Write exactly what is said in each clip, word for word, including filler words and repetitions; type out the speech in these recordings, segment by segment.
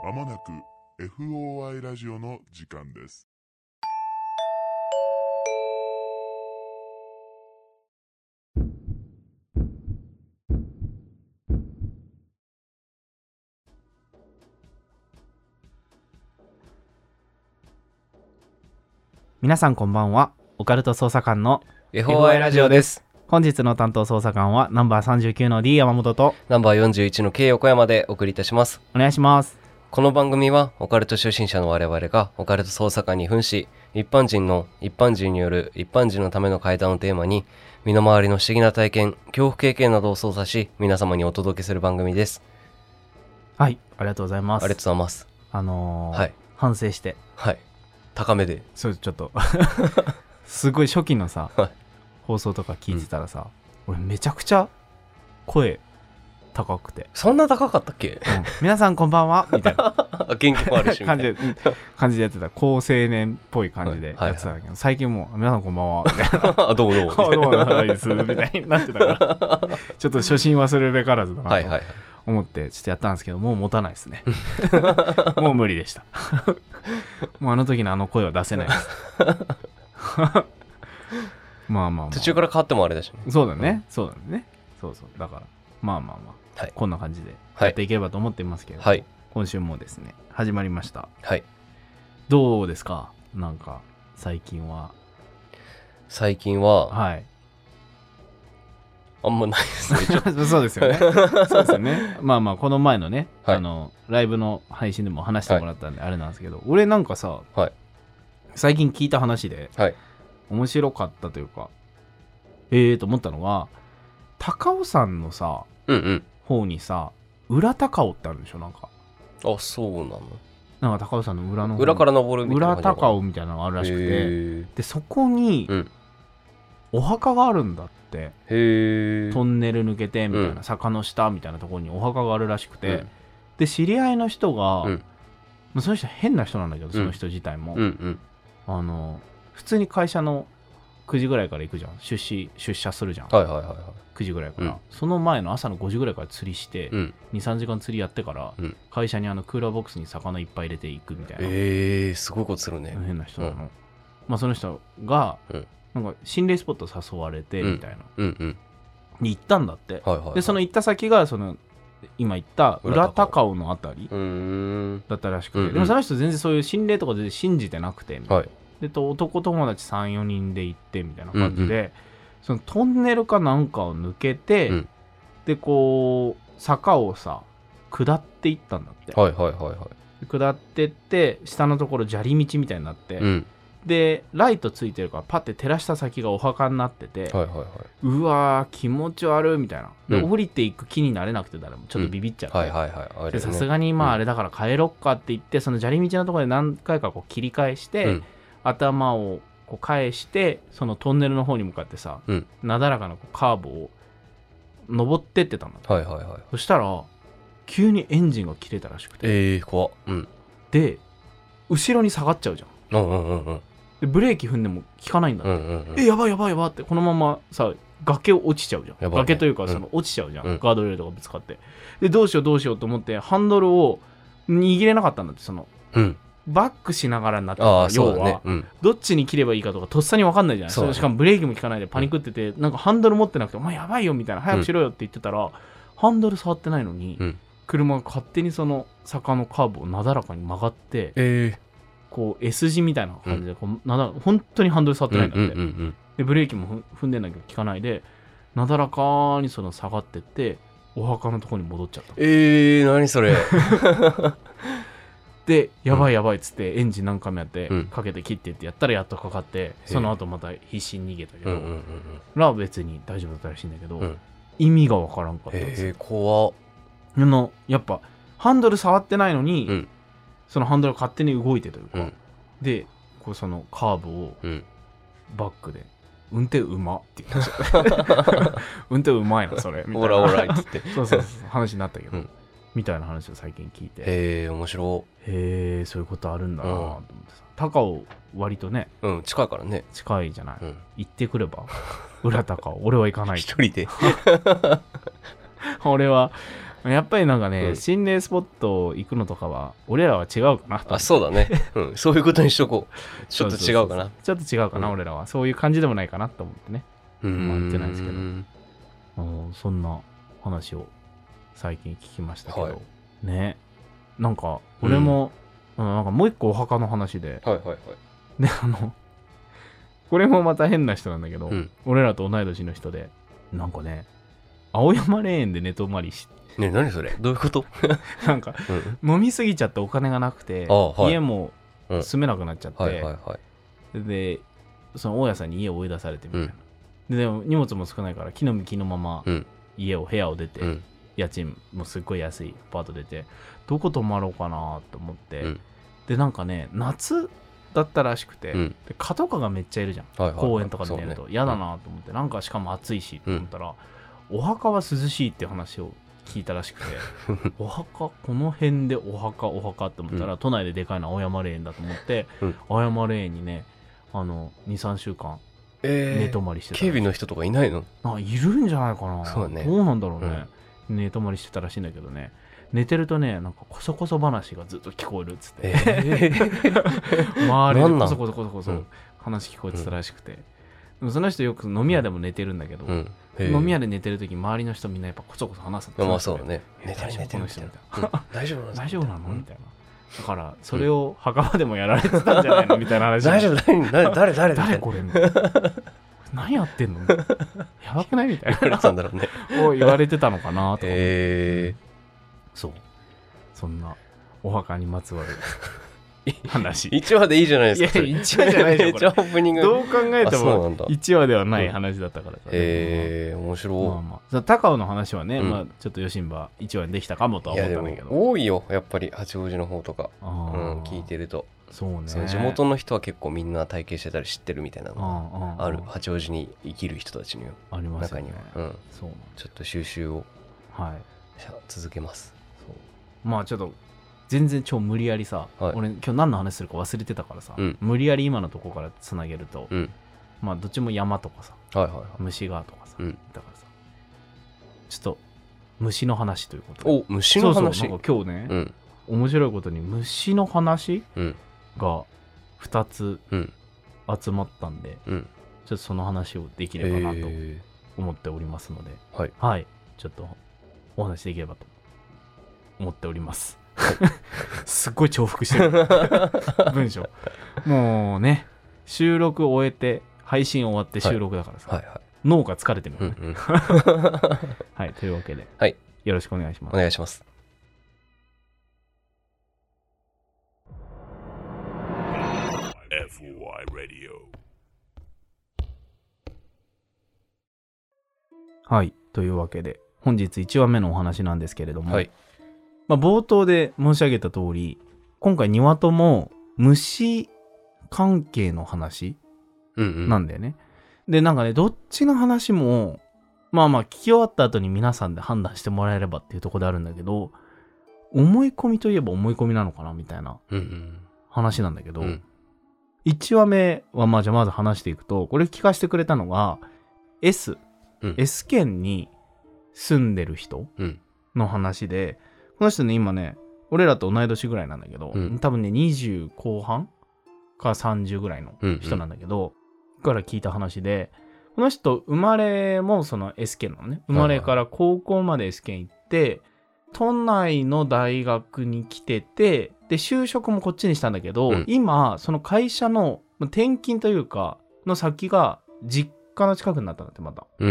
まもなく エフオーアイ ラジオの時間です。 皆さんこんばんは。オカルト捜査官のエフオーアイ ラジオです。 本日の担当捜査官はナンバーさんじゅうきゅうの D 山本とナンバーよんじゅういちの K 横山でお送りいたします。 お願いします。 この番組はオカルト初心者の我々がオカルト捜査官に扮し、一般人の一般人による一般人のための怪談をテーマに、身の回りの不思議な体験、恐怖経験などを操作し、皆様にお届けする番組です。 はい、ありがとうございます。 ありがとうございます。 あのーはい、 反省してはい高めでそうちょっとすごい初期のさ、 はい、放送とか聞いてたらさ、うん、俺めちゃくちゃ声高くて、 そんな高かったっけ、うん、 皆さんこんばんはみたいな元気もあるしみたいな感じで感じでやってた、高青年っぽい感じでやってたんだけど、はいはいはい、最近もう皆さんこんばんはみたいなどうもどうもどうもないですみたいになってたからちょっと初心忘れべからずだなと、はいはいはい、思ってちょっとやったんですけど、もう持たないですねもう無理でしたもうあの時のあの声は出せないですまあまあまあ途中から変わってもあれだしね。 そうだね、うん、そうだね、そうそう、だからまあまあまあ、はい、こんな感じでやっていければと思っていますけど、はい、今週もですね始まりました。はい、どうですか、なんか最近は。 最近ははいあんまないですねちょっとそうですよねそうですよね。まあまあこの前のね、はい、あのライブの配信でも話してもらったんであれなんですけど、はい、俺なんかさ、はい、最近聞いた話で、はい、面白かったというかええー、と思ったのが、高尾山のさ、うんうん、方にさ裏高尾ってあるでしょ。なんかあ、そうなの。 なんか高尾山の裏の裏から登るみたいな裏高尾みたいなのがあるらしくて、でそこに、うん、お墓があるんだって。へトンネル抜けてみたいな、うん、坂の下みたいなところにお墓があるらしくて、うん、で知り合いの人が、うん、まあ、その人変な人なんだけど、その人自体も、うんうん、あの普通に会社のくじぐらいから行くじゃん、出資出社するじゃん、はいはいはいはい、くじぐらいから、うん、その前の朝のごじぐらいから釣りして、うん、にさんじかん釣りやってから、うん、会社にあのクーラーボックスに魚いっぱい入れていくみたいな。 えー、すごいことするね。 変な人なの、うん、まあその人が、うん、なんか心霊スポット誘われてみたいな、うんうんうん、に行ったんだって、はいはいはい、でその行った先がその今言った裏高尾のあたりだったらしくて、うんうん、でもその人全然そういう心霊とか全然信じてなくてみたいな、はい、でと男友達 さんよにんで行ってみたいな感じで、うんうん、そのトンネルかなんかを抜けて、うん、でこう坂をさ下っていったんだって、はいはいはいはい、下ってって下のところ砂利道みたいになって、うん、でライトついてるからパッて照らした先がお墓になってて、はいはいはい、うわー気持ち悪いみたいな。で、うん、降りていく気になれなくて誰もちょっとビビっちゃって、さすがにまああれだから帰ろっかって言って、その砂利道のところで何回かこう切り返して、うん、頭をこう返してそのトンネルの方に向かってさ、うん、なだらかなこうカーブを登ってってたの、はいはいはい、そしたら急にエンジンが切れたらしくて、 えー、怖っ、うん、 で後ろに下がっちゃうじゃん、うんうんうんうん、でブレーキ踏んでも効かないんだって、うんうんうん、えやばいやばいやばいって、このままさ崖を落ちちゃうじゃん、ね、崖というかその落ちちゃうじゃん、うん、ガードレールとかぶつかって、でどうしようどうしようと思ってハンドルを握れなかったんだって、その、うん、バックしながらになってた、要は、ね、うん、どっちに切ればいいかとかとっさに分かんないじゃない、それしかもブレーキも効かないでパニックってて、うん、なんかハンドル持ってなくてお前やばいよみたいな、早くしろよって言ってたら、うん、ハンドル触ってないのに、うん、車が勝手にその坂のカーブをなだらかに曲がって、えーこう S 字みたいな感じでこうなだ本当にハンドル触ってないんだって、うんうんうんうん、でブレーキも踏んでんだけど効かないでなだらかにその下がってってお墓のところに戻っちゃった。 えー何それでやばいやばいっつってエンジン何回もやって、うん、かけて切ってってやったらやっとかかって、その後また必死に逃げたけど、うんうんうんうん、ら別に大丈夫だったらしいんだけど、うん、意味がわからんかったんですよ。 えー怖っ。 あのやっぱハンドル触ってないのに、うん、そのハンドル勝手に動いてというか、うん、でこうそのカーブをバックで、うん、運転うまって言って運転うまいなそれみたいなオラオラっつってそうそうそう話になったけど、うん、みたいな話を最近聞いて、 へえ面白い、 へえそういうことあるんだなと思ってさ、うん、高尾割とね、 うん、近いからね、 近いじゃない、うん、行ってくれば裏高尾俺は行かない一人で俺はやっぱりなんかね、 うん、 心霊スポット行くのとかは俺らは違うかな。 あ、そうだね、うん、そういうことにしとこう。ちょっと違うかな。 ちょっと違うかな、うん、俺らはそういう感じでもないかなと思ってね。 うん、 まあ、言ってないですけど、あのそんな話を最近聞きましたけど、はい、ね、なんか俺も、うん、なんかもう一個お墓の話で、 はいはいはい、 であのこれもまた変な人なんだけど、 うん、 俺らと同い年の人で、なんかね、青山霊園で寝泊まりしね、何それ、どういうことなんか、うん、飲みすぎちゃってお金がなくて、はい、家も住めなくなっちゃって、うん、はいはいはい、でその大家さんに家を追い出されてみたいな、うん、で, でも荷物も少ないから木の実木のまま家を部屋を出て、うん、家賃もすっごい安いアパート出て、どこ泊まろうかなと思って、うん、でなんかね夏だったらしくて、うん、で蚊とかがめっちゃいるじゃん、はいはいはい、公園とかで寝ると嫌、ね、だなと思って、うん、なんかしかも暑いしと思ったら、うん、お墓は涼しいっていう話を聞いたらしくてお墓この辺でお墓お墓って思ったら、うん、都内ででかいの青山霊園だと思って、うん、青山霊園にねあの にさんしゅうかん寝泊まりしてた、 えー、警備の人とかいないの？ あ、いるんじゃないかな。 そうね、 どうなんだろうね、うん、寝泊まりしてたらしいんだけどね、寝てるとねなんかこそこそ話がずっと聞こえるっつって、えー、周りでこそこそこそこそ話聞こえてたらしくて、うん、でもその人よく飲み屋でも寝てるんだけど、うん、飲み屋で寝てるとき周りの人みんなやっぱこそこそ話すんだよ。 まあそうね、寝てる寝てるみたいな、うん、大丈夫なの大丈夫なのみたいな。だからそれを墓場でもやられてたんじゃないのみたいな話。 大丈夫誰誰誰誰これみたいな何やってんのやばくないみたいな言われてたんだろうねを言われてたのかなとか、 えー、そうそんなお墓にまつわる話いちわでいいじゃないですか。 いやいちわじゃないでしょこれオープニングどう考えてもいちわではない話だったからさ、 へえー、面白い。 まあまあ高尾の話はね、うん、まあ、ちょっとよしんばいちわにできたかもとは思ったんだけど、 多いよやっぱり八王子の方とか、うん、聞いてるとそうね、 その地元の人は結構みんな体験してたり知ってるみたいなのがある。八王子に生きる人たちのありますよね、 中には、うん、そうちょっと収集を、はい、続けます。 そうまあちょっと全然超無理やりさ、はい、俺今日何の話するか忘れてたからさ、うん、無理やり今のとこからつなげると、うん、まあどっちも山とかさ、はいはいはい、虫がとかさ、うん、だからさちょっと虫の話ということで。 お虫の話。 そうそうなんか今日ね、うん、面白いことに虫の話、うんがふたつ集まったんで、うん、ちょっとその話をできればなと思っておりますので、えーはい、はい、ちょっとお話できればと思っております。すっごい重複してる文章。もうね、収録終えて配信終わって収録だからさ、はいはいはい、脳が疲れてるよね。うんうん、はい、というわけで、はい、よろしくお願いします。 お願いします。 エフワイ Radio。 はい、というわけで本日いちわめのお話なんですけれども、はい、まあ、冒頭で申し上げた通り今回にわとも虫関係の話なんだよね、うんうん、でなんかねどっちの話もまあまあ聞き終わった後に皆さんで判断してもらえればっていうところであるんだけど、思い込みといえば思い込みなのかなみたいな話なんだけど、うんうん、いちわめはまあじゃあまず話していくと、これ聞かせてくれたのが S、うん、S 県に住んでる人の話で、この人ね今ね俺らと同い年ぐらいなんだけど、うん、多分ねにじゅう後半かさんじゅうぐらいの人なんだけど、うんうん、から聞いた話で、この人生まれもその S 県なのね。生まれから高校まで S 県行って、都内の大学に来てて、で就職もこっちにしたんだけど、うん、今その会社の転勤というかの先が実家の近くになったんだってまた、うん、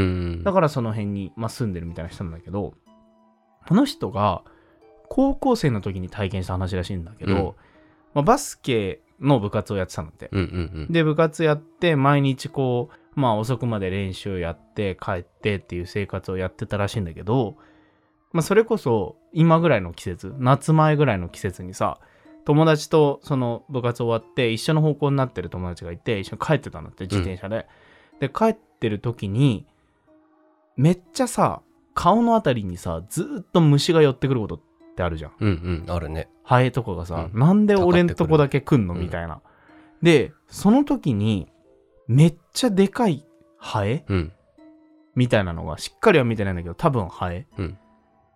だからその辺に、まあ、住んでるみたいな人なんだけど、この人が高校生の時に体験した話らしいんだけど、うん、まあ、バスケの部活をやってたんだって、うんうんうん、で部活やって毎日こうまあ遅くまで練習やって帰ってっていう生活をやってたらしいんだけど、まあ、それこそ今ぐらいの季節、夏前ぐらいの季節にさ、友達とその部活終わって一緒の方向になってる友達がいて、一緒に帰ってたんだって自転車で、うん、で帰ってる時にめっちゃさ顔のあたりにさずっと虫が寄ってくることってあるじゃん。 うんうん、あるね。 ハエとかがさ、うん、なんで俺んとこだけ来んのみたいな、うん、でその時にめっちゃでかいハエ、うん、みたいなのがしっかりは見てないんだけど多分ハエ、うん、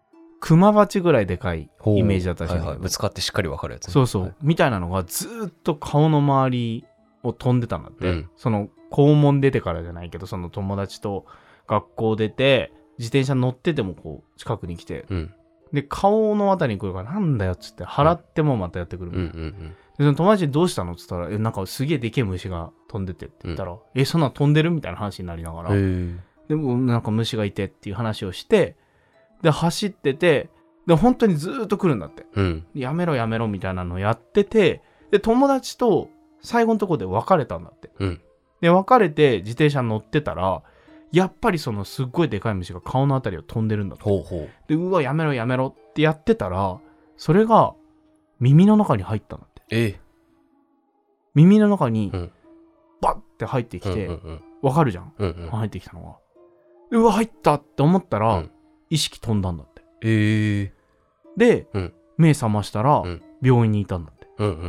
クマバチぐらいでかいイメージだったらしいんだけど、 はいはい、ぶつかってしっかり分かるやつ、ね、 そうそう、 はい、 みたいなのがずっと顔の周りを飛んでたんだって、うん、その校門出てからじゃないけど、その友達と学校出て自転車乗っててもこう近くに来て、うん、で顔のあたりに来るからなんだよっつって払ってもまたやってくるみたいな、うんうんうんうん、でその友達にどうしたのっつったら、えなんかすげえでけえ虫が飛んでてって言ったら、うん、えそんな飛んでるみたいな話になりながら、でもなんか虫がいてっていう話をして、で走ってて、で本当にずっと来るんだって、うん、やめろやめろみたいなのをやってて、で友達と最後のところで別れたんだって、うん、で別れて自転車乗ってたら、やっぱりそのすっごいでかい虫が顔のあたりを飛んでるんだって。ほうほう。でうわやめろやめろってやってたら、それが耳の中に入ったんだって。ええ、耳の中にバッて入ってきて、うんうんうん、わかるじゃん、うんうん、入ってきたのが、うわ入ったって思ったら、うん、意識飛んだんだって。ええ、で、うん、目覚ましたら、うん、病院にいたんだって、うんうんうんうん、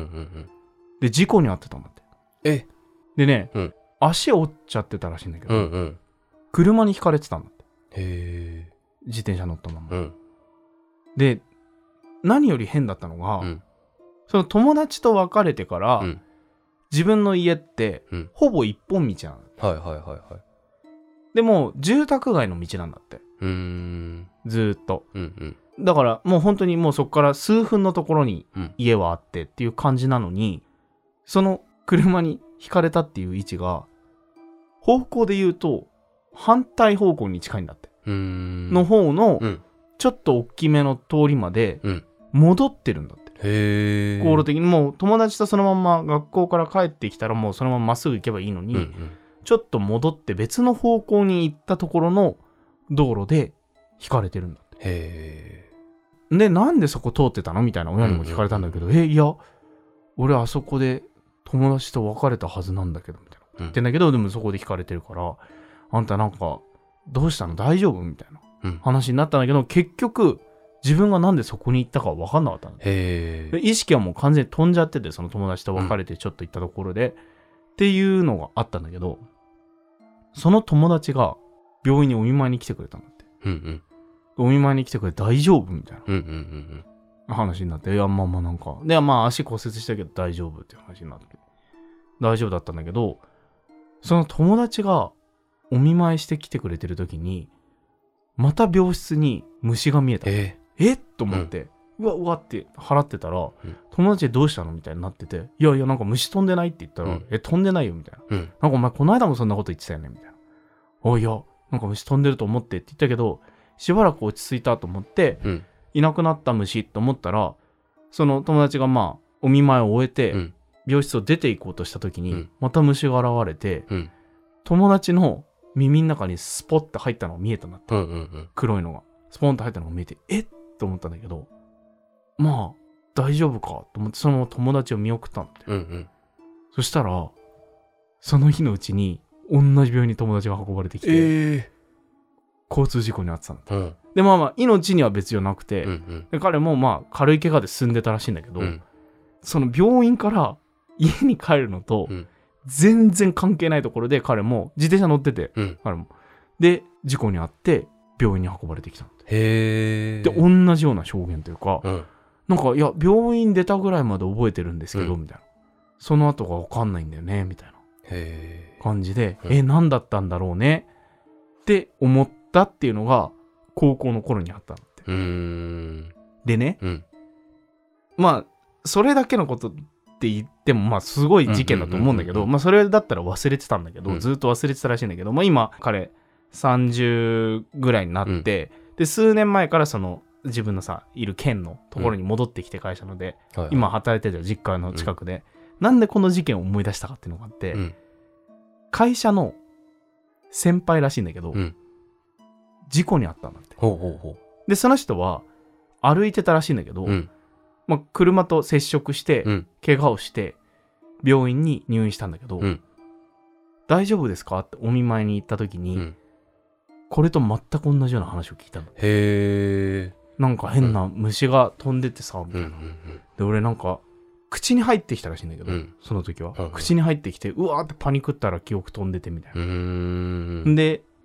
で事故に遭ってたんだって。えでね、うん、足折っちゃってたらしいんだけど、うんうん、車にひかれてたんだって。へー。自転車乗ったまま、うん、で何より変だったのが、うん、その友達と別れてから、うん、自分の家って、うん、ほぼ一本道なんだって。はいはいはいはい。でも住宅街の道なんだって。うーん、ずーっと、うんうん、だからもう本当にもうそこから数分のところに家はあってっていう感じなのに、その車にひかれたっていう位置が方向で言うと反対方向に近いんだって。うーんの方のちょっと大きめの通りまで戻ってるんだって。へー。航路的にもう友達とそのまま学校から帰ってきたらもうそのまままっすぐ行けばいいのに、うんうん、ちょっと戻って別の方向に行ったところの道路でひかれてるんだって。へー。でなんでそこ通ってたのみたいな親にも聞かれたんだけど、うんうんうん、えいや俺あそこで友達と別れたはずなんだけどみたいな言ってんだけど、うん、でもそこでひかれてるからあんたなんかどうしたの大丈夫みたいな話になったんだけど、うん、結局自分がなんでそこに行ったか分かんなかったんだ。へー。意識はもう完全に飛んじゃってて、その友達と別れてちょっと行ったところで、うん、っていうのがあったんだけど、その友達が病院にお見舞いに来てくれたんだって、うんうん、お見舞いに来てくれ大丈夫みたいな、うんうんうんうん、話になって、いやまあまあなんかでまあ足骨折したけど大丈夫っていう話になって大丈夫だったんだけど、その友達がお見舞いしてきてくれてる時にまた病室に虫が見えた。えー、えっと思って、うん、うわうわって払ってたら、うん、友達でどうしたのみたいになってて、いやいやなんか虫飛んでないって言ったら、うん、え飛んでないよみたいな、うん、なんかお前この間もそんなこと言ってたよねみたいな、おいやなんか虫飛んでると思ってって言ったけど、しばらく落ち着いたと思って、うん、いなくなった虫と思ったら、その友達がまあお見舞いを終えて、うん、病室を出て行こうとした時に、うん、また虫が現れて、うん、友達の耳の中にスポッて入ったのが見えたんだって、うんうんうん、黒いのがスポンと入ったのが見えて、えっと思ったんだけど、まあ大丈夫かと思ってその友達を見送ったんだって、うんうん、そしたらその日のうちに同じ病院に友達が運ばれてきて、えー、交通事故に遭ってたんだって、うん、でまあまあ命には別状なくて、うんうん、で彼もまあ軽い怪我で済んでたらしいんだけど、うん、その病院から家に帰るのと、うん、全然関係ないところで彼も自転車乗ってて、うん、彼もで事故に遭って病院に運ばれてきたんだって。へー。で同じような証言というか、うん、なんかいや病院出たぐらいまで覚えてるんですけど、うん、みたいな、その後が分かんないんだよねみたいな感じで、うん、え何だったんだろうねって思ったっていうのが高校の頃にあったんだって。うーんでね、うん、まあそれだけのことって言ってもまあすごい事件だと思うんだけど、まあそれだったら忘れてたんだけど、うん、ずっと忘れてたらしいんだけど、まあ今彼さんじゅうぐらいになって、うん、で数年前からその自分のさいる県のところに戻ってきて会社ので、うん、今働いてる実家の近くで、うん、なんでこの事件を思い出したかっていうのがあって、うん、会社の先輩らしいんだけど、うん、事故に遭ったんだって。ほうほうほう。でその人は歩いてたらしいんだけど、うんまあ、車と接触して、うん、怪我をして病院に入院したんだけど、うん、大丈夫ですかってお見舞いに行った時に、うん、これと全く同じような話を聞いたんだ。へー。なんか変な虫が飛んでてさ、みたいな、うんうんうん、で俺なんか口に入ってきたらしいんだけど、うん、その時は、うんうん、口に入ってきてうわーってパニクったら記憶飛んでてみたいな。うーんで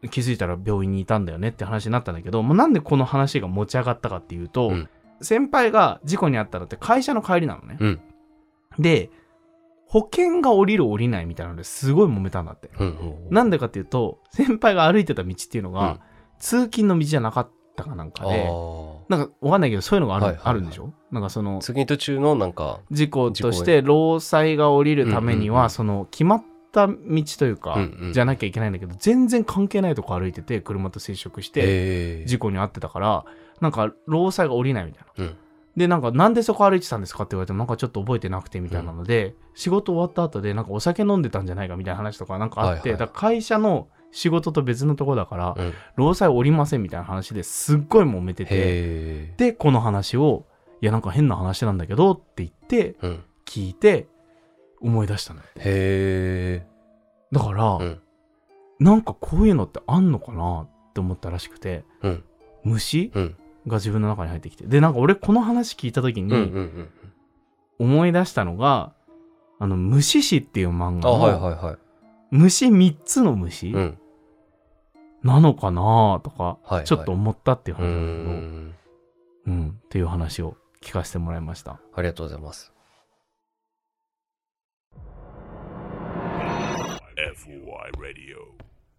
気づいたら病院にいたんだよねって話になったんだけど、もうなんでこの話が持ち上がったかっていうと、うん、先輩が事故に遭ったのって会社の帰りなのね、うん、で保険が下りる下りないみたいなのですごい揉めたんだって、うんうんうん、なんでかっていうと先輩が歩いてた道っていうのが、うん、通勤の道じゃなかったかなんかで、なんかわかんないけどそういうのがある、はいはいはい、あるんでしょ。なんかその通勤途中のなんか事故として労災が下りるためには、うんうんうん、その決まった道というか、うんうん、じゃなきゃいけないんだけど全然関係ないとこ歩いてて車と接触して事故に遭ってたから、なんか労災が下りないみたいな、うん、でなんかなんでそこ歩いてたんですかって言われてもなんかちょっと覚えてなくてみたいなので、うん、仕事終わった後でなんかお酒飲んでたんじゃないかみたいな話とかなんかあって、はいはい、だから会社の仕事と別のところだから、うん、労災下りませんみたいな話ですっごい揉めてて、でこの話をいやなんか変な話なんだけどって言って、うん、聞いて思い出したのよ。へー。だから、うん、なんかこういうのってあんのかなって思ったらしくて、うん、虫、うん、が自分の中に入ってきて、でなんか俺この話聞いた時に思い出したのが、あの虫師っていう漫画の、はいはいはい、虫みっつの虫、うん、なのかなとか、はいはい、ちょっと思ったっていう話なんだけど、うん、うん、っていう話を聞かせてもらいました。 ありがとうございます。エフワイ Radio。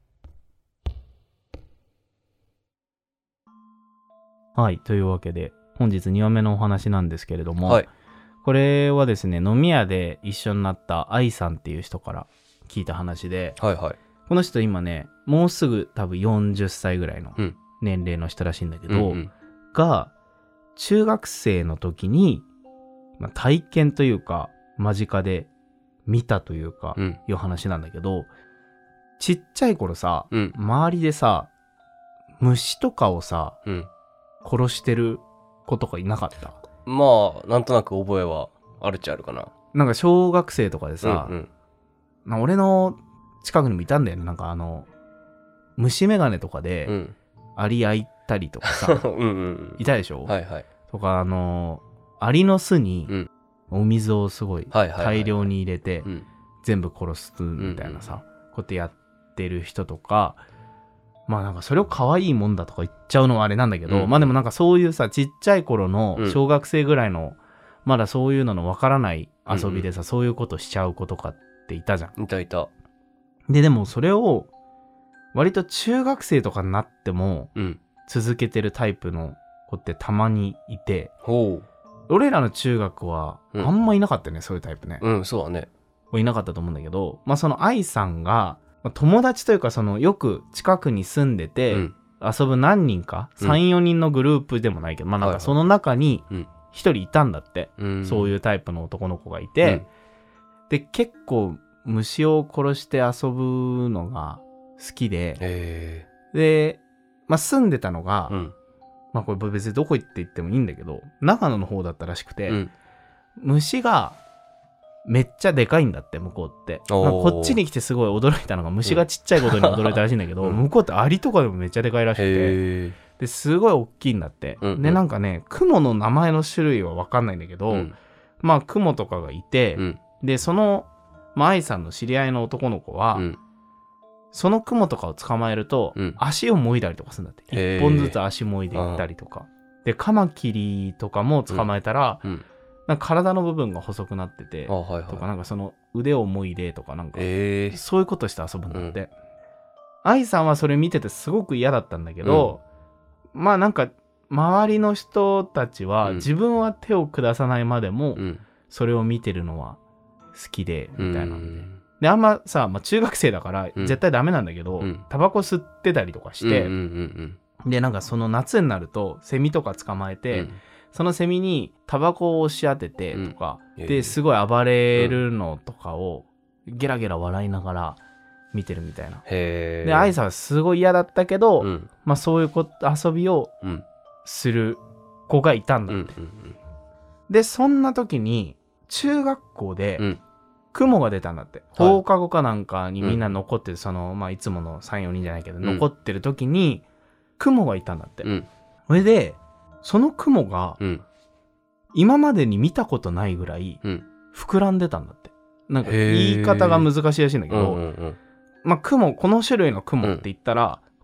はい、というわけで本日にわめのお話なんですけれども、はい、これはですね飲み屋で一緒になった愛さんっていう人から聞いた話で、はいはい、この人今ねもうすぐ多分よんじゅっさいぐらいの年齢の人らしいんだけど、うんうん、が中学生の時に、まあ、体験というか間近で見たというか、うん、いう話なんだけど、ちっちゃい頃さ、うん、周りでさ虫とかをさ、うん、殺してる子とかいなかった？ まあなんとなく覚えはあるっちゃあるかな。 なんか小学生とかでさ、うんうん、俺の近くにもいたんだよね。なんかあの虫眼鏡とかで、うん、アリ焼いたりとかさうんうん、うん、いたでしょ、はいはい、とかあのアリの巣に、うん、お水をすごい大量に入れて、はいはいはい、全部殺すみたいなさ、うんうん、ことやってる人とか、まあなんかそれを可愛いもんだとか言っちゃうのはあれなんだけど、うん、まあでもなんかそういうさちっちゃい頃の小学生ぐらいの、うん、まだそういうののわからない遊びでさ、うんうん、そういうことしちゃう子とかっていたじゃん。 いたいた。 ででもそれを割と中学生とかになっても続けてるタイプの子ってたまにいて、うん、俺らの中学はあんまいなかったよね、うん、そういうタイプね。 うん、そうだね。 いなかったと思うんだけど、まあその愛さんが友達というかそのよく近くに住んでて遊ぶ何人か、うん、さん、よにんのグループでもないけど、まあなんかその中に一人いたんだって、うん、そういうタイプの男の子がいて、うん、で結構虫を殺して遊ぶのが好きで、えー、で、まあ、住んでたのが、うん、まあこれ別にどこ行って言ってもいいんだけど長野の方だったらしくて、うん、虫がめっちゃでかいんだって向こうって。まあ、こっちに来てすごい驚いたのが虫がちっちゃいことに驚いたらしいんだけど、うん、向こうってアリとかでもめっちゃでかいらしくて、ですごい大きいんだって、うんうん、でなんかね雲の名前の種類は分かんないんだけど、うん、まあ雲とかがいて、うん、でその、まあ、愛さんの知り合いの男の子は、うん、その雲とかを捕まえると、うん、足をもいだりとかするんだって。一本ずつ足もいでいったりとかでカマキリとかも捕まえたら、うんうんなんか体の部分が細くなってて、はいはい、とかなんかその腕をもいでとかなんか、えー、そういうことして遊ぶんだって、うん、愛さんはそれ見ててすごく嫌だったんだけど、うん、まあなんか周りの人たちは、うん、自分は手を下さないまでも、うん、それを見てるのは好きでみたいなんで、うん、であんまさ、まあ、中学生だから絶対ダメなんだけど、うん、タバコ吸ってたりとかして、うんうんうんうん、でなんかその夏になるとセミとか捕まえて、うんそのセミにタバコを押し当ててとか、うん、ですごい暴れるのとかをゲラゲラ笑いながら見てるみたいな。へー。で愛さんはすごい嫌だったけど、うん、まあそういうこと遊びをする子がいたんだって、うんうんうん、でそんな時に中学校で雲が出たんだって、うん、放課後かなんかにみんな残ってる、その、まあ、いつものさん、よにんじゃないけど、うん、残ってる時に雲がいたんだって、うん、それでその雲が今までに見たことないぐらい膨らんでたんだって。なんか言い方が難しいらしいんだけど、うんうんうん、まあ雲この種類の雲って言ったら、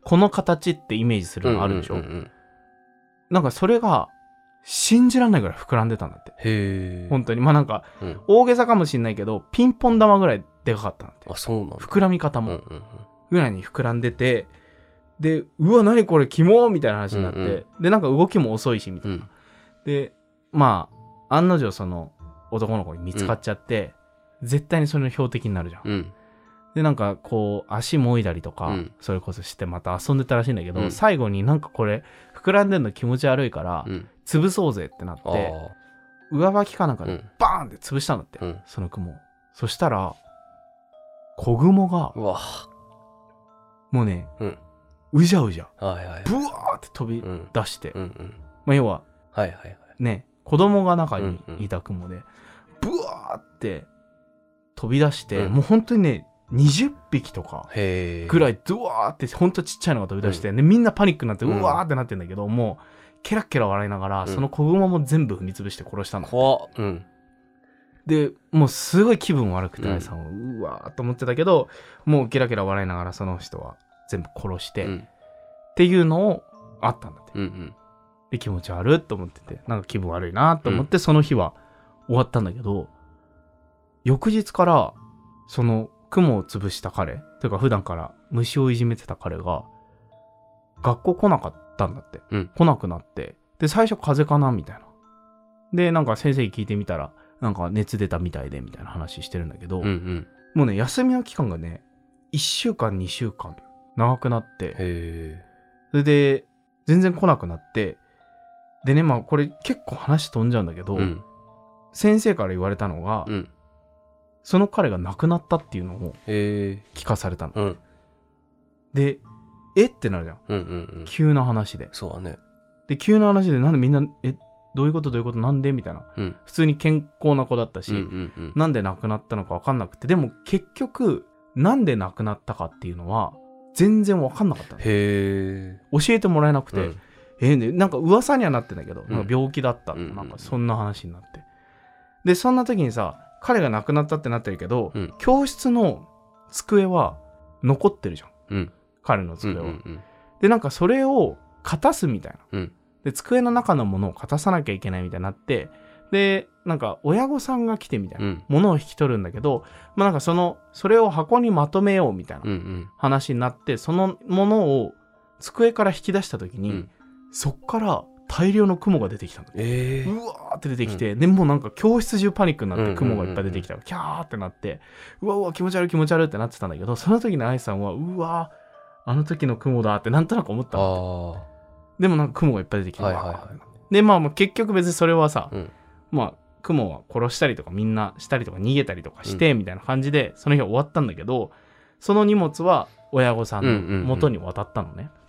この形ってイメージするのあるでしょ、うんうんうんうん、なんかそれが信じられないぐらい膨らんでたんだって。 へー。 本当にまあなんか、うん、大げさかもしんないけどピンポン玉ぐらいでかかったんだって。 あ、そうなんだ。 膨らみ方も、うんうんうん、ぐらいに膨らんでて、でうわ何これキモーみたいな話になって、うんうん、でなんか動きも遅いしみたいな、うん、でまあ案の定その男の子に見つかっちゃって、うん、絶対にそれの標的になるじゃん、うん、でなんかこう足もいだりとか、うん、それこそしてまた遊んでたらしいんだけど、うん、最後になんかこれ膨らんでんの気持ち悪いから、うん、潰そうぜってなって上履きかなんかでバーンって潰したんだって、うん、その雲を。そしたら子雲がうわもうね、うん、うじゃうじゃ、はいはいはい、ブワーって飛び出して、うんうんうん、まあ、要は、 はいはいはい、 ね、子供が中にいた雲で、うんうん、ブワーって飛び出して、うん、もう本当にねにじゅっぴきとかぐらいドワーって本当ちっちゃいのが飛び出して、うん、でみんなパニックになってうわーってなってんだけど、うん、もうケラッケラ笑いながら、うん、その子雲も全部踏み潰して殺したんだって。 怖っ、うん、 でもうすごい気分悪くて、愛さんはうわーと思ってたけど、もうケラケラ笑いながらその人は全部殺して、うん、っていうのをあったんだって、うんうん、で気持ち悪いと思ってて、なんか気分悪いなと思って、うん、その日は終わったんだけど、翌日からその雲を潰した彼というか普段から虫をいじめてた彼が学校来なかったんだって、うん、来なくなって、で最初風邪かなみたいな、でなんか先生に聞いてみたらなんか熱出たみたいでみたいな話してるんだけど、うんうん、もうね休みの期間がねいっしゅうかんにしゅうかん長くなって、へー、それで全然来なくなって、でねまあこれ結構話飛んじゃうんだけど、うん、先生から言われたのが、うん、その彼が亡くなったっていうのを聞かされたの、うん、でえってなるじゃん、うんうんうん、急な話で。 そうだね。 で急な話でなんでみんなえどういうことどういうことなんでみたいな、うん、普通に健康な子だったし、うんうんうん、なんで亡くなったのか分かんなくて、でも結局なんで亡くなったかっていうのは全然分かんなかったの。へー。教えてもらえなくて、うん、えー、なんか噂にはなってんだけど、うん、なんか病気だった、うん、なんかそんな話になって、でそんな時にさ彼が亡くなったってなってるけど、うん、教室の机は残ってるじゃん、うん、彼の机は、うんうんうん、でなんかそれをかたすみたいな、うん、で机の中のものをかたさなきゃいけないみたいになって、でなんか親御さんが来てみたいな、うん、ものを引き取るんだけど、まあ、なんかそのそれを箱にまとめようみたいな話になって、うんうん、そのものを机から引き出した時に、うん、そっから大量の雲が出てきたんだ、えー、うわーって出てきて、うん、でもうなんか教室中パニックになって雲がいっぱい出てきたら、うんうんうん、キャーってなって、うわうわ気持ち悪い気持ち悪いってなってたんだけど、その時に愛さんはうわあの時の雲だってなんとなく思ったんだって。でもなんか雲がいっぱい出てきて、はいはいはい、でまあ結局別にそれはさ、うん、まあ雲は殺したりとかみんなしたりとか逃げたりとかして、うん、みたいな感じでその日は終わったんだけど、その荷物は親御さんの元に渡ったのね、うんうんうん、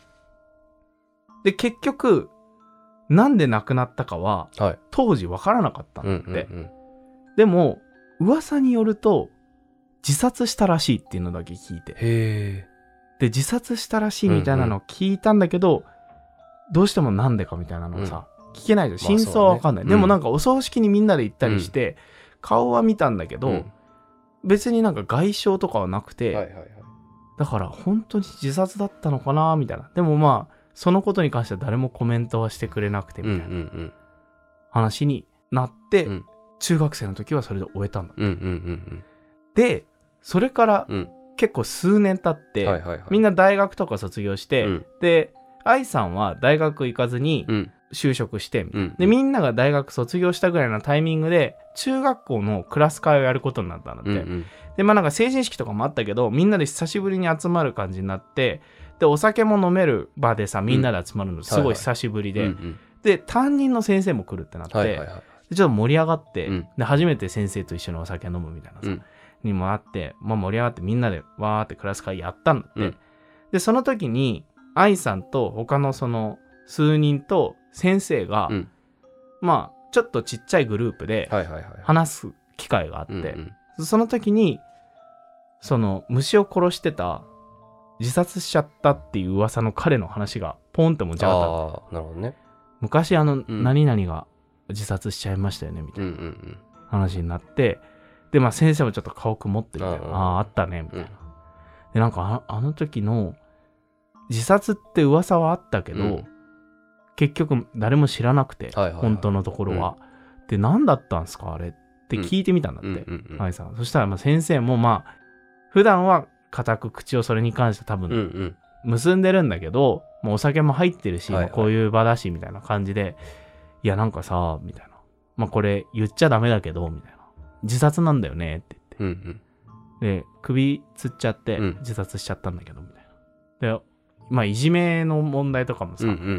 で結局なんで亡くなったかは、はい、当時分からなかったんだって、うんうんうん、でも噂によると自殺したらしいっていうのだけ聞いて、へー、で自殺したらしいみたいなのを聞いたんだけど、うんうん、どうしてもなんでかみたいなのをさ、うん、聞けないじゃん、真相は分かんない、まあね、でもなんかお葬式にみんなで行ったりして、うん、顔は見たんだけど、うん、別になんか外傷とかはなくて、はいはいはい、だから本当に自殺だったのかなみたいな。でもまあそのことに関しては誰もコメントはしてくれなくてみたいな話になって、うんうんうん、中学生の時はそれで終えたんだって、うんうんうんうん、でそれから結構数年経って、はいはいはい、みんな大学とか卒業して、うん、で愛さんは大学行かずに就職して、うん、でみんなが大学卒業したぐらいのタイミングで中学校のクラス会をやることになったんだって、うんうん、でまあなんか成人式とかもあったけどみんなで久しぶりに集まる感じになって、でお酒も飲める場でさみんなで集まるのすごい久しぶりで、うんはいはい、で担任の先生も来るってなって、はいはいはい、でちょっと盛り上がって、うん、で初めて先生と一緒にお酒飲むみたいなさ、うん、にもあって、まあ、盛り上がってみんなでわーってクラス会やったんだって、うん、でその時に愛さんと他のその数人と先生が、うん、まあちょっとちっちゃいグループで話す機会があって、はいはいはい、その時にその虫を殺してた自殺しちゃったっていう噂の彼の話がポンって持ち上がった。あ、なるほどね。昔あの、うん、何々が自殺しちゃいましたよねみたいな話になって、うんうんうん、でまあ先生もちょっと顔曇ってみたいな、あああったねみたいな、うん、でなんか あ, あの時の自殺って噂はあったけど、うん、結局誰も知らなくて、はいはいはい、本当のところは、うん、で何だったんですかあれって聞いてみたんだって、うんうんうんうん、愛さん。そしたらまあ先生もまあ普段は固く口をそれに関して多分結んでるんだけど、うんうん、もうお酒も入ってるし、はいはい、こういう場だしみたいな感じで、いやなんかさみたいな、まあこれ言っちゃダメだけどみたいな、自殺なんだよねって言って、うんうん、で首つっちゃって自殺しちゃったんだけどみたいな、でまあいじめの問題とかもさ、うんうんうんうん、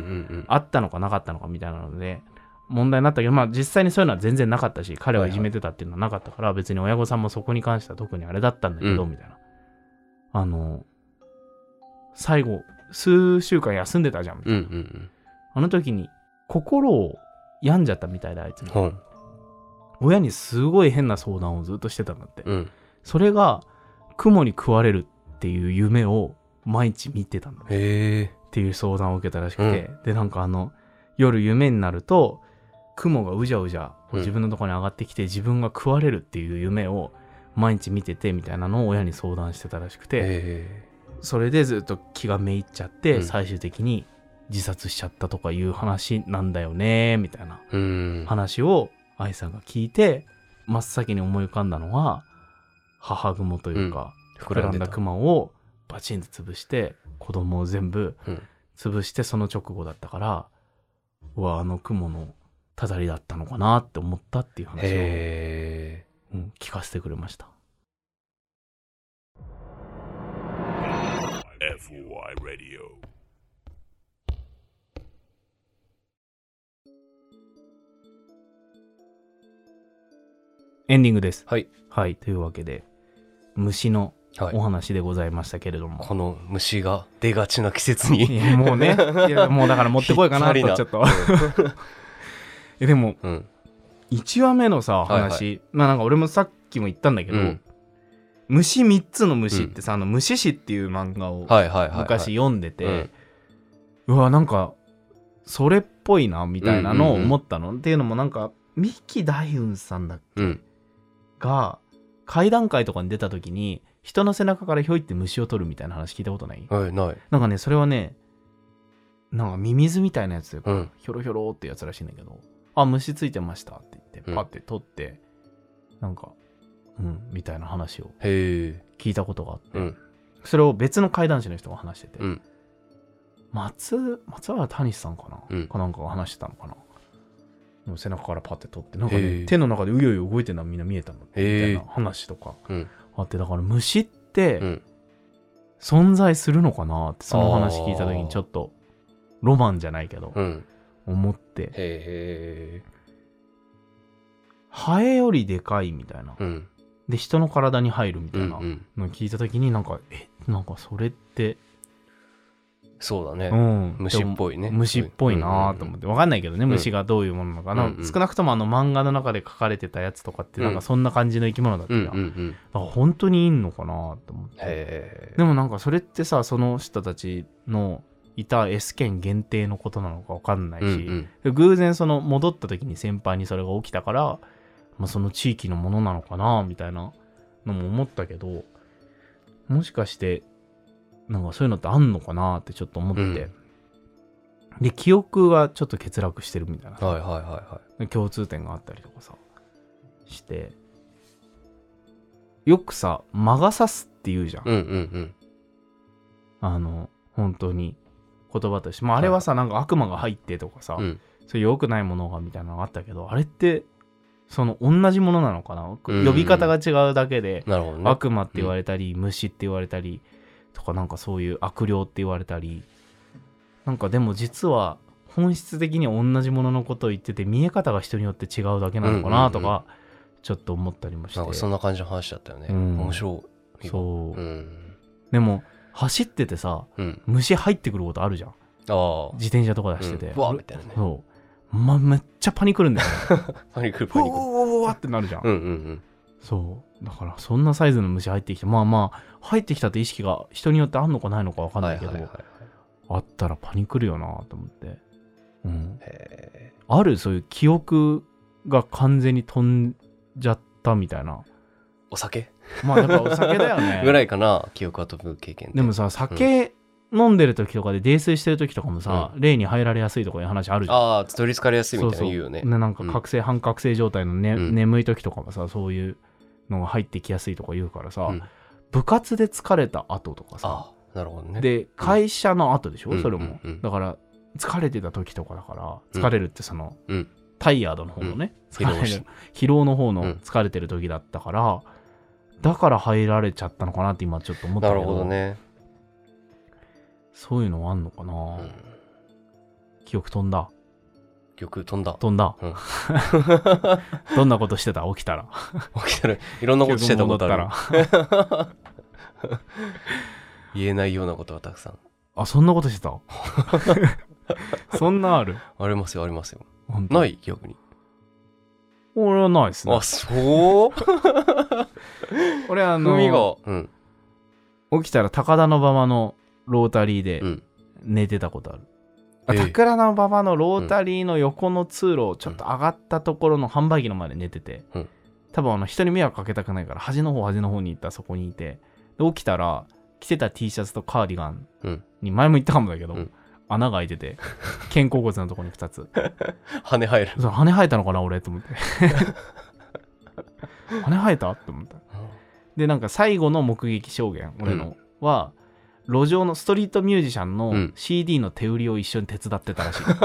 あったのかなかったのかみたいなので問題になったけど、まあ実際にそういうのは全然なかったし、彼はいじめてたっていうのはなかったから、はいはい、別に親御さんもそこに関しては特にあれだったんだけど、うん、みたいな、あの最後数週間休んでたじゃんみたいな、うんうんうん、あの時に心を病んじゃったみたいで、あいつに、うん、親にすごい変な相談をずっとしてたんだって、うん、それが雲に食われるっていう夢を毎日見てたんだっていう相談を受けたらしくて、うん、でなんかあの夜夢になると雲がうじゃうじゃ自分のところに上がってきて、うん、自分が食われるっていう夢を毎日見ててみたいなのを親に相談してたらしくて、それでずっと気がめいっちゃって、うん、最終的に自殺しちゃったとかいう話なんだよねみたいな話を愛さんが聞いて、真っ先に思い浮かんだのは母雲というか、うん、膨らんだ雲をバチンと潰して子供を全部潰して、その直後だったから、うわあの雲のたたりだったのかなって思ったっていう話を、へー、うん、聞かせてくれました。 エフオーアイ Radio。 エンディングです。はい、はい、というわけで虫のお話でございましたけれども、はい、 この虫が出がちな季節にいやもうねいやもうだから持ってこいかなとちょっとえでも、うん、いちわめのさ話、はいはい、まあなんか俺もさっきも言ったんだけど、うん、虫みっつの虫ってさ、うん、あの虫師っていう漫画を昔読んでて、はいはいはいはい、うわなんかそれっぽいなみたいなのを思ったの、うんうんうん、っていうのもなんか三木大雲さんだっけ、うん、が怪談会とかに出た時に人の背中からひょいって虫を取るみたいな話聞いたことない？ はい、ない。 なんかねそれはねなんかミミズみたいなやつで、うん、ひょろひょろってやつらしいんだけど、あ虫ついてましたって言ってパッて取って、うん、なんかうんみたいな話を聞いたことがあって、うん、それを別の怪談師の人が話してて、うん、松松原谷さんかな、うん、かなんかが話してたのかな、背中からパッて取ってなんかね手の中でうようよ動いてるのがみんな見えたのみたいな話とかあって、だから虫って存在するのかなってその話聞いた時にちょっとロマンじゃないけど、うん、思って、へハエよりでかいみたいな、うん、で人の体に入るみたいなのを聞いた時になんか、うんうん、えなんかそれってそうだね、うん、虫っぽいね、 虫っぽいなと思って、分かんないけどね、うん、虫がどういうものなのかな、うんうん、少なくともあの漫画の中で書かれてたやつとかってなんかそんな感じの生き物だったじゃん、うんうんうん、だから本当にいんのかなと思って、へでもなんかそれってさその人たちのいた S 県限定のことなのか分かんないし、うんうん、偶然その戻った時に先輩にそれが起きたから、まあ、その地域のものなのかなみたいなのも思ったけど、もしかしてなんかそういうのってあんのかなってちょっと思って、うん、で記憶はちょっと欠落してるみたいな、はいはいはいはい、共通点があったりとかさして、よくさ魔が差すって言うじゃん、うんうんうん、あの本当に言葉として、まあ、あれはさ、はい、なんか悪魔が入ってとかさ、うん、そういう良くないものがみたいなのがあったけど、あれってその同じものなのかな、うんうん、呼び方が違うだけで、ね、悪魔って言われたり、うん、虫って言われたりとか、なんかそういう悪霊って言われたり、なんかでも実は本質的には同じもののことを言ってて、見え方が人によって違うだけなのかなとかちょっと思ったりもして、 なんかそんな感じの話だったよね、うん、面白い。 そう、うん、でも走っててさ、うん、虫入ってくることあるじゃん、あ自転車とか出してて、うん、うわみたいなね、そう、ま、めっちゃパニクるんだよねパニクるパニクるうわってなるじゃん、うんうんうん、そうだからそんなサイズの虫入ってきて、まあまあ入ってきたって意識が人によってあんのかないのか分かんないけど、はいはいはいはい、あったらパニクるよなと思って、うん、へあるそういう記憶が完全に飛んじゃったみたいな。 お酒まあやっぱお酒だよねぐらいかな、記憶が飛ぶ経験って。 でもさ酒飲んでる時とかで泥酔してる時とかもさ、うん、霊に入られやすいとかいう話あるじゃん。 ああ取りつかれやすいみたいな言うよね。 そうそう、なんか覚醒、うん、半覚醒状態の、ね、うん、眠い時とかもさそういうのが入ってきやすいとか言うからさ、うん、部活で疲れた後とかさ、 あなるほどね、 で会社の後でしょ、うん、それも、 うんうん、 だから疲れてた時とかだから疲れるってその、 うん、 タイヤードの方のね、 うん、疲れる疲労の方の疲れてる時だったから、うん、だから入られちゃったのかなって今ちょっと思ったけど。 なるほどね。 そういうのあんのかな、うん、記憶飛んだ記憶飛んだ飛んだ、うん、どんなことしてた起きたら起きたらいろんなことしてたことある言えないようなことがたくさん。 あそんなことしてたそんなあるありますよありますよ。ない逆に俺はないっすね。 あそう俺あの海が、うん、 起きたら高田馬場のロータリーで寝てたことある、うん、桜の馬場のロータリーの横の通路をちょっと上がったところの販売機の前で寝てて、うん、多分あの人に迷惑かけたくないから端の方端の方に行ったらそこにいて、で起きたら着てた T シャツとカーディガンに前も言ったかもだけど、うん、穴が開いてて肩甲骨のところにふたつ羽生える。 そう羽生えたのかな俺と思って羽生えたって思った。でなんか最後の目撃証言俺のは、うん路上のストリートミュージシャンの シーディー の手売りを一緒に手伝ってたらしい、うん、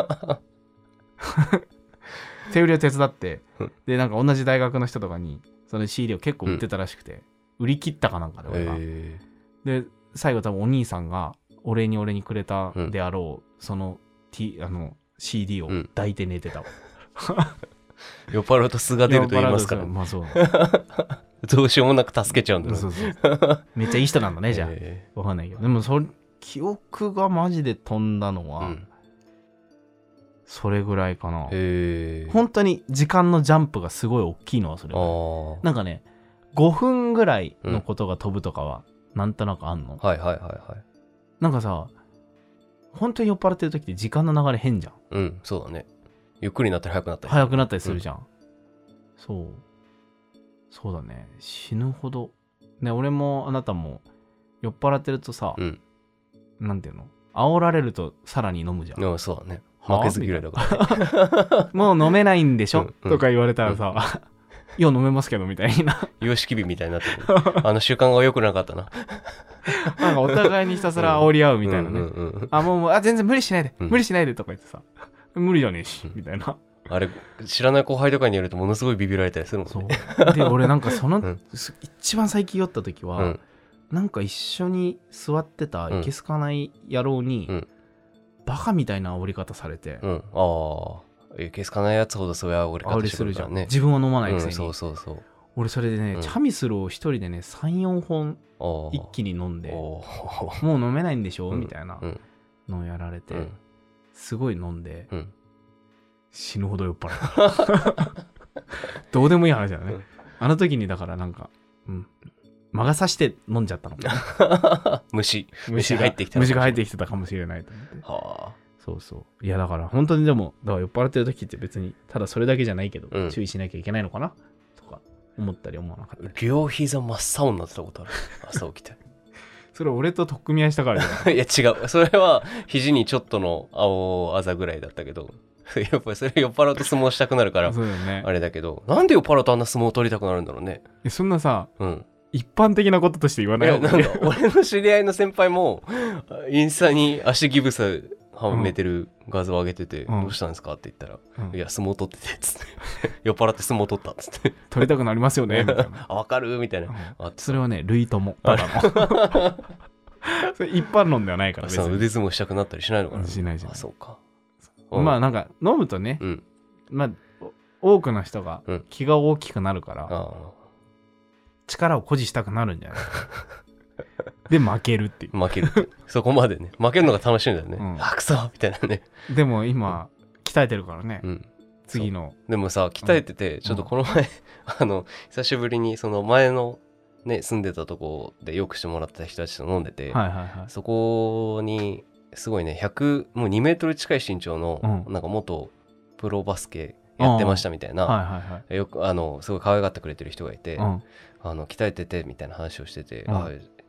手売りを手伝ってでなんか同じ大学の人とかにその シーディー を結構売ってたらしくて、うん、売り切ったかなんかで俺が、えー、で最後多分お兄さんがお礼に俺にくれたであろう、うん、その, T あの シーディー を抱いて寝てたわ、 うん、酔っ払うと素が出ると言いますから、 まあそうどうしようもなく助けちゃうんだろう。 そうそうめっちゃいい人なんだねじゃあ、えー、わかんないけどでもそれ記憶がマジで飛んだのは、うん、それぐらいかな。 へー本当に時間のジャンプがすごい大きいのはそれなんかねごふんぐらいのことが飛ぶとかはなんとなくあんの、 うん、はいはいはいはいなんかさ本当に酔っ払ってる時って時間の流れ変じゃん。 うんそうだね。ゆっくりになったり早くなったり早くなったりするじゃん、うん、そうそうだね死ぬほどね。俺もあなたも酔っ払ってるとさ、うん、なんていうの煽られるとさらに飲むじゃん。 うんそうだね負けず嫌いだからもう飲めないんでしょ、うんうん、とか言われたらさ、うん、いや飲めますけどみたいな様式美みたいになってるあの習慣が良くなかったななんかお互いにひたすら煽り合うみたいなね、うんうんうんうん、あもうあ全然無理しないで、うん、無理しないでとか言ってさ無理じゃねえし、うん、みたいなあれ知らない後輩とかにやるとものすごいビビられたりするもんね。 そうで俺なんかその、うん、一番最近酔った時は、うん、なんか一緒に座ってたいけすかない野郎に、うん、バカみたいな煽り方されて、 うん、ああいけすかないやつほどそういう煽り方してるからね。 自分は飲まないくせに、 うん、そうそうそう俺それでね、うん、チャミスルを一人でね さん,よん 本一気に飲んでもう飲めないんでしょ、うん、みたいなのをやられて、うん、すごい飲んで、うん死ぬほど酔っ払うどうでもいい話だよね、うん、あの時にだからなんか、うん、魔が差して飲んじゃったのか虫虫が入ってきた虫が入ってきてたかもしれないと思ってはあそうそういやだから本当にでもだから酔っ払ってる時って別にただそれだけじゃないけど、うん、注意しなきゃいけないのかなとか思ったり思わなかったり。 両膝真っ青になってたことある朝起きてそれ俺と取っ組み合いしたからじゃないいや違うそれは肘にちょっとの青あざぐらいだったけどやっぱりそれ酔っ払うと相撲したくなるからそうだよね、 あれだけどなんで酔っ払うとあんな相撲を取りたくなるんだろうね。 そんなさ、うん、一般的なこととして言わないよね。 なんか俺の知り合いの先輩もインスタに足ギブサはめてる画像を上げてて、うん、どうしたんですかって言ったら、うん、いや相撲取っててっつって酔っ払って相撲取ったっつって取りたくなりますよねみたいなあ分かるみたいな、うん、 あそれはね類友ただのそれ一般論ではないから別に腕相撲したくなったりしないのかな。 しないしない。 あそうかまあなんか飲むとね、うん、まあ多くの人が気が大きくなるから、うん、力を誇示したくなるんじゃないで負けるっていう負けるそこまでね負けるのが楽しいんだよね、うん、あくそみたいなね。 でも今鍛えてるからね、うん、次のでもさ鍛えてて、うん、ちょっとこの前あの久しぶりにその前のね住んでたとこでよくしてもらった人たちと飲んでて、 はいはいはい、 そこにすごいねひゃくもうにメートル近い身長の、うん、なんか元プロバスケやってましたみたいな、はいはいはい、よくあのすごい可愛がってくれてる人がいて、うん、あの鍛えててみたいな話をしてて、うん、あ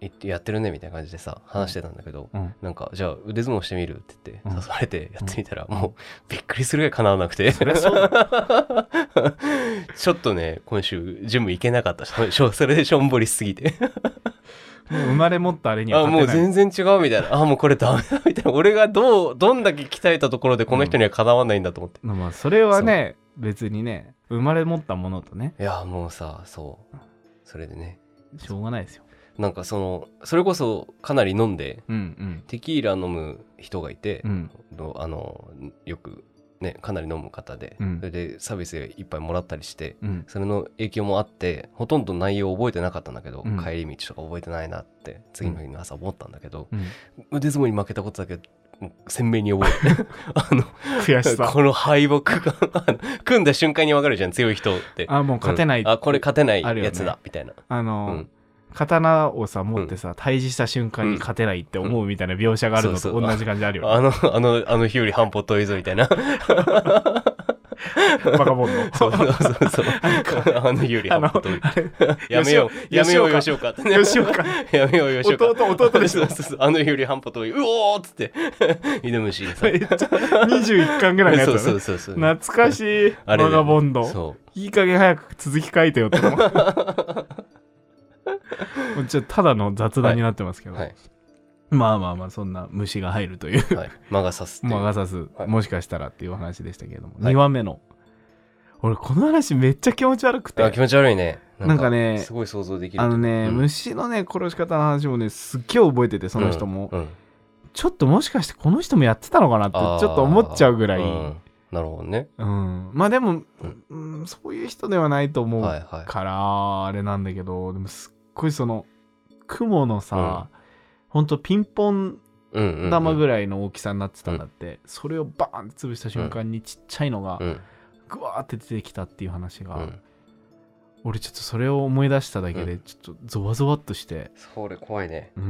やってるねみたいな感じでさ話してたんだけど、 うん、 なんかじゃあ腕相撲してみるって言って誘われてやってみたら、うん、もうびっくりするぐらい叶わなくてそりゃそうだちょっとね今週ジム行けなかったそれでしょんぼりしすぎてもう生まれ持ったあれには勝てない。あ、もう全然違うみたいな。あ、もうこれダメだみたいな。俺がどうどんだけ鍛えたところでこの人にはかなわないんだと思って、 うん、まあそれはね別にね生まれ持ったものとね、 いやもうさそうそれでねしょうがないですよ。 なんかそのそれこそかなり飲んで、 うんうん、 テキーラ飲む人がいて、 うん、 あのよくねかなり飲む方で、 うん、 それでサービスでいっぱいもらったりして、 うん、 それの影響もあってほとんど内容を覚えてなかったんだけど、 うん、 帰り道とか覚えてないなって次の日の朝思ったんだけど、 うん、 腕相撲に負けたことだけ鮮明に覚えてあの悔しさこの敗北が組んだ瞬間に分かるじゃん強い人って。 あもう勝てない、 うん、あこれ勝てないやつだ、ね、みたいなあの、うん刀をさ持ってさ、うん、対峙した瞬間に勝てないって思うみたいな描写があるのと同じ感じあるよ、ね、 あのあのあの日より半歩遠いぞみたいなバカボンのそうそうそうそうあの日より半歩遠いやめようやめよう吉岡吉岡やめよう吉岡弟弟でしょあの日より半歩遠いうおーっつって犬虫さめっちゃにじゅういっかんぐらいのやつだ、ね、 そうそうそうそう懐かしいバカボンド、そういい加減早く続き書いてよって思うちょっとただの雑談になってますけど、はいはい、まあまあまあそんな虫が入るという、 はい、魔が差す魔が差す、はい、もしかしたらっていう話でしたけれども、はい、にわめの俺この話めっちゃ気持ち悪くて。 あ気持ち悪いね。 なんかねすごい想像できる。 あのね、うん、虫のね殺し方の話もねすっげえ覚えててその人も、うんうん、ちょっともしかしてこの人もやってたのかなってちょっと思っちゃうぐらい、うん、 なるほどね、 うん、まあでも、うんうん、そういう人ではないと思うから、はいはい、あれなんだけどでもすっごいその雲のさ、うん、ほんとピンポン玉ぐらいの大きさになってたんだって、うんうんうん、それをバーンって潰した瞬間にちっちゃいのがグワーって出てきたっていう話が、うん、俺ちょっとそれを思い出しただけでちょっとゾワゾワっとして、 それ怖いね。 うん、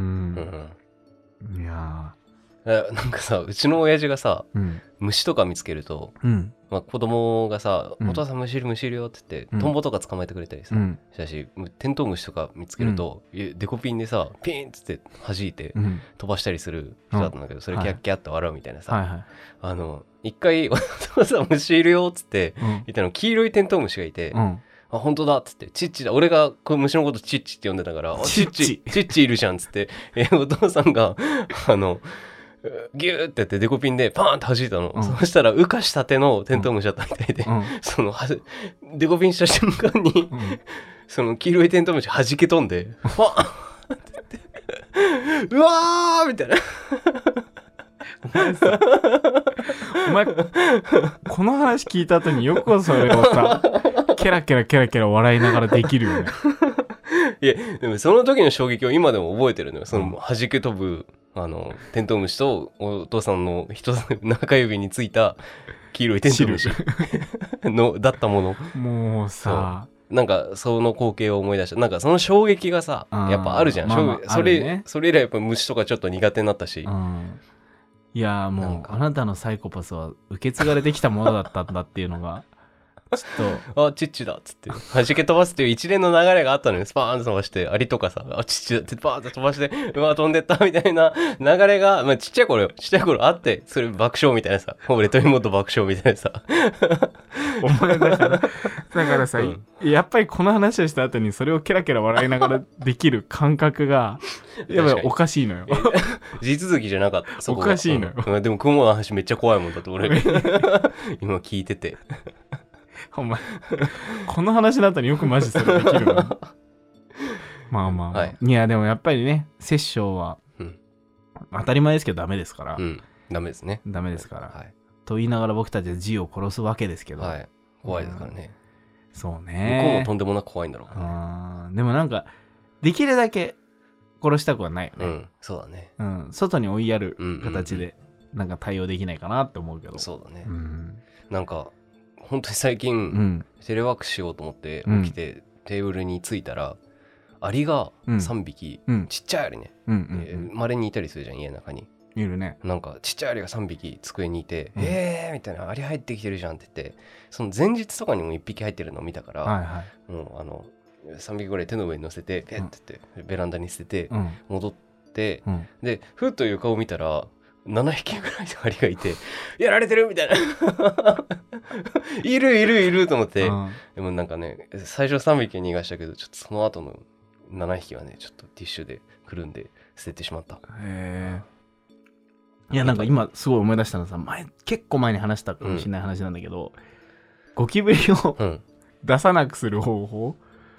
うん、いやーなんかさうちの親父がさ、 うん、 虫とか見つけると、 うんまあ、子供がさ、うん、お父さん虫いる虫いるよって言って、うん、トンボとか捕まえてくれたりさ、うん、したしテントウムシとか見つけると、うん、デコピンでさピーンっつって弾いて、うん、飛ばしたりする人だったんだけど、それキャッキャッと笑うみたいなさ、 はいはい、 あの一回お父さん虫いるよっつって言ったの、黄色いテントウムシがいて、うんあ本当だっつってチッチだ俺がこう虫のことチッチって呼んでたからチッチチッチいるじゃんっつってえお父さんがあのギューってやってデコピンでパーンって弾いたの、うん、そしたら羽化したてのテントウムシだったみたいで、うん、そのデコピンした瞬間に、うん、その黄色いテントウムシ弾け飛んでファーンって言ってうわーみたいなお前さお前この話聞いた後によくそれをさケラケラケラケラ笑いながらできるよね。 いやでもその時の衝撃を今でも覚えてるのよ。その弾け飛ぶあのテントウムシとお父さんの人中指についた黄色いテントウムシのだったものもうさなんかその光景を思い出した。なんかその衝撃がさやっぱあるじゃん、まあまあ、それ、ね、それ以来やっぱ虫とかちょっと苦手になったし、 うんいやもうあなたのサイコパスは受け継がれてきたものだったんだっていうのがちょっとあチッチだっつって弾け飛ばすっていう一連の流れがあったのよ。スパーンと飛ばしてアリとかさあチッチだってバーンと飛ばしてうわ飛んでったみたいな流れが、まあ、ちっちゃい頃よちっちゃい頃あってそれ爆笑みたいなさ俺と妹爆笑みたいなさお前だからだからさ、うん、やっぱりこの話をした後にそれをケラケラ笑いながらできる感覚がやっぱりおかしいのよ地続きじゃなかったそこおかしいのよ、 うん、でも雲の話めっちゃ怖いもんだって俺今聞いててお前この話の後によくマジそれできるのまあまあ、まあはい、いやでもやっぱりね殺生は、うん、当たり前ですけどダメですから、 うん、ダメですねダメですから、はい、と言いながら僕たちはGを殺すわけですけど、 はい、怖いですからね、 うん、そうね向こうもとんでもなく怖いんだろうからね。 あでもなんかできるだけ殺したくはないよね、 うん、そうだね、 うん、外に追いやる形でなんか対応できないかなって思うけど、 そうだね、 うん、 なんか本当に最近、うん、テレワークしようと思って起きて、うん、テーブルに着いたらアリがさんびき、うん、ちっちゃいアリね、うんうんうん、稀にいたりするじゃん家の中にいるね。 なんかちっちゃいアリがさんびき机にいて、うん、えーみたいなアリ入ってきてるじゃんって言ってその前日とかにもいっぴき入ってるのを見たから、 はいはい、 もうあのさんびきぐらい手の上に乗せてペッてってベランダに捨てて、うん、戻って、 うん、 でふっと床を見たらななひきぐらいのアリがいてやられてるみたいないるいるいると思って、うん、でもなんかね最初さんびき逃がしたけどちょっとその後のななひきはねちょっとティッシュでくるんで捨ててしまった。 へー。いやなんか今すごい思い出したのさ、前結構前に話したかもしれない話なんだけど、うん、ゴキブリを、うん、出さなくする方法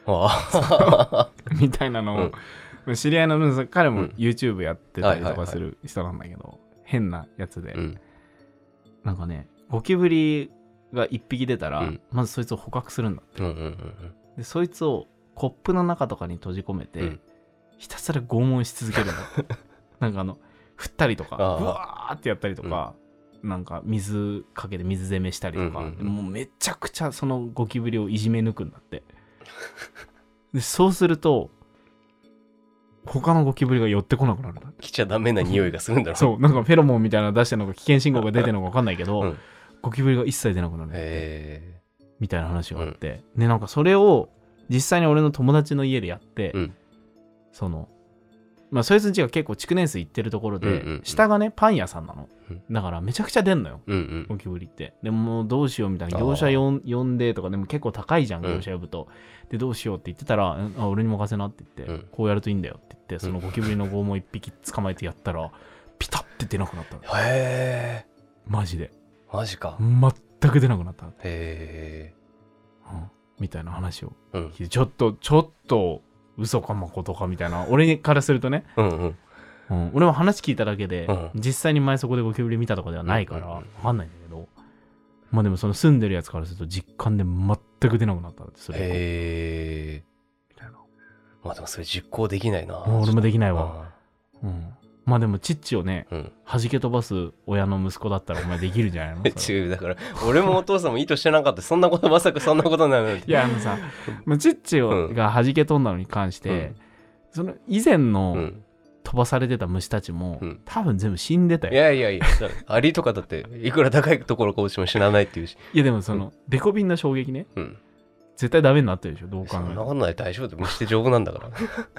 みたいなのを、うん、知り合いの彼も YouTube やってたりとかする人なんだけど、変なやつで、うん、なんかねゴキブリがいっぴき出たら、うん、まずそいつを捕獲するんだって、うんうんうんうん、でそいつをコップの中とかに閉じ込めて、うん、ひたすら拷問し続けるんだなんかあの振ったりとかブワーってやったりとか、うん、なんか水かけて水攻めしたりとか、うんうんうん、もうめちゃくちゃそのゴキブリをいじめ抜くんだってでそうすると他のゴキブリが寄ってこなくなるんだ。 来ちゃダメな匂いがするんだろう。 そうなんかフェロモンみたいなの出してるのか危険信号が出てるのか分かんないけど、うん、ゴキブリが一切出なくなるんだってみたいな話があって、うん、でなんかそれを実際に俺の友達の家でやって、うん、そのまあそいつんちが結構築年数行ってるところで、うんうんうん、下がねパン屋さんなの、うん、だからめちゃくちゃ出んのよ、うんうん、ゴキブリって。でももうどうしようみたいな業者呼んでとかでも結構高いじゃん業者呼ぶと、うん、でどうしようって言ってたらあ俺に任せなって言って、うん、こうやるといいんだよって言ってそのゴキブリの拷問一匹捕まえてやったらピタって出なくなったの。 へーマジでマジか全く出なくなった。 へー、うん、みたいな話を、うん、ちょっとちょっと嘘かまことかみたいな俺からするとね、うんうんうん、俺は話聞いただけで、うん、実際に前そこでゴキブリ見たとかではないから分かんないんだけど、まあでもその住んでるやつからすると実感で全く出なくなったんです。それへーみたいな。まあでもそれ実行できないな。 俺もできないわ、うん、まあでもチッチをね、うん、弾け飛ばす親の息子だったらお前できるんじゃないの違うだから俺もお父さんも意図してなかったそんなことまさかそんなことになるのいやあのさチッチをが弾け飛んだのに関して、うん、その以前の飛ばされてた虫たちも、うん、多分全部死んでたよ。 いやいやいやアリとかだっていくら高いところか落ちも死なないっていうしいやでもその、うん、デコビンの衝撃ね、うん、絶対ダメになってるでしょどう考えても。 そんなことない大丈夫で虫って丈夫なんだから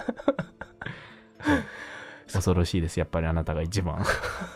恐ろしいです。やっぱりあなたが一番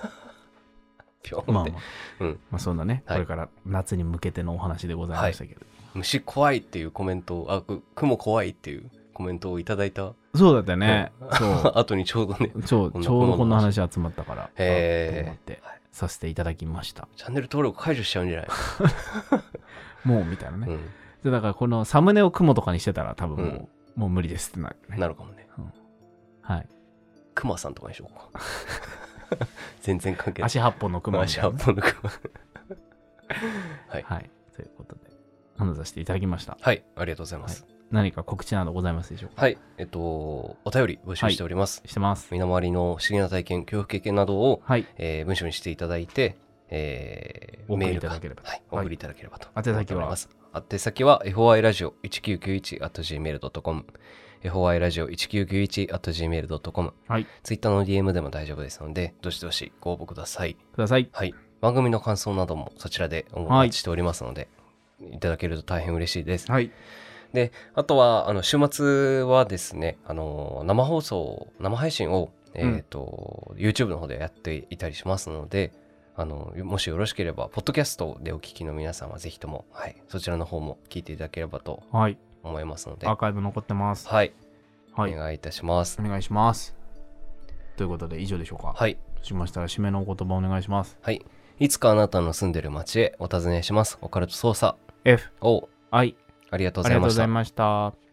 まあまあ、うん、まあそんなね、はい、これから夏に向けてのお話でございましたけど、はい、 虫怖いっていうコメントをあ雲怖いっていうコメントをいただいた。 そうだったね、うん、そう後にちょうどねちょうどこんな話集まったからへ思ってさせていただきました。 チャンネル登録解除しちゃうんじゃないもうみたいなね、うん、でだからこのサムネを雲とかにしてたら多分もう、うん、もう無理ですってなるね。 なるかもね、うん、はいクマさんとかにしようか全然関係ない。 足八本のクマ。 足八本のクマはい、はい、ということで話させていただきました。 はい、ありがとうございます、 はい、何か告知などございますでしょうか。 はい、えっとお便り募集しております、 はい、してます。 身の回りの不思議な体験恐怖経験などを、はいえー、文章にしていただいて、えー、 メールいただければ、 はい、お送りいただければと思っております。 宛先は エフオーアイ ラジオいちきゅうきゅういち アット ジーメール ドット コムエフオーアイ ラジオいちきゅうきゅういち アット ジーメール ドット コム、はい、Twitter の ディーエム でも大丈夫ですのでどしどしご応募ください。 ください。 はい、番組の感想などもそちらでお待ちしておりますので、はい、いただけると大変嬉しいです。はい、であとはあの週末はですねあの生放送生配信を、えーとうん、YouTube の方でやっていたりしますのであのもしよろしければポッドキャストでお聞きの皆さんはぜひとも、はい、そちらの方も聞いていただければと思いますので、 はい、アーカイブ残ってます。 はい、はい、お願いいたします。 お願いします。ということで以上でしょうか。 はい。 そうしましたら締めのお言葉お願いします。 はい。いつかあなたの住んでる街へお尋ねします。オカルト捜査エフオーアイありがとうございました。 ありがとうございました。